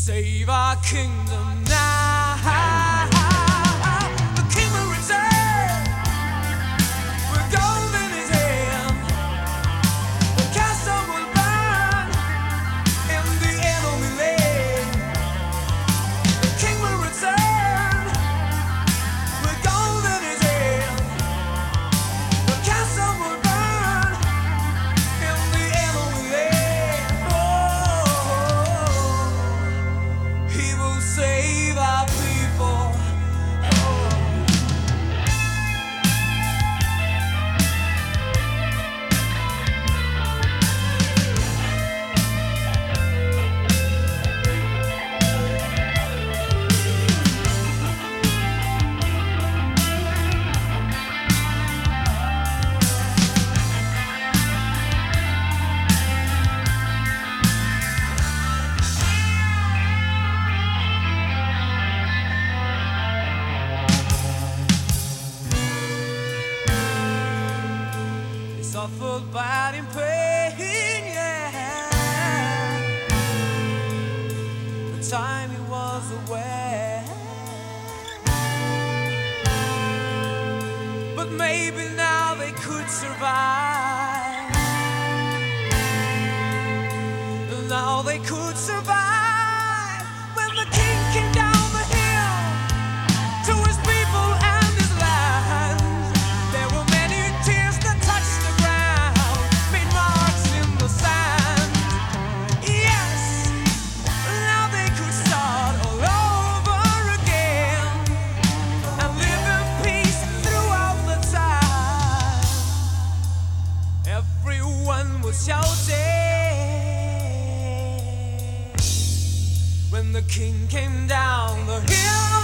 Save our kingdom now. The king will return with gold in his hand. The castle will burn in the enemy land. The king will return with gold in his hand. The castle will burn in the enemy land. Oh, he will save our people. He suffered bad in pain, yeah. The time he was away. But maybe now they could survive. Now they could survive when the king came down the hill to his people and his land. There were many tears that touched the ground, made marks in the sand. Yes, now they could start all over again and live in peace throughout the time. Everyone was shouting when the king came down the hill.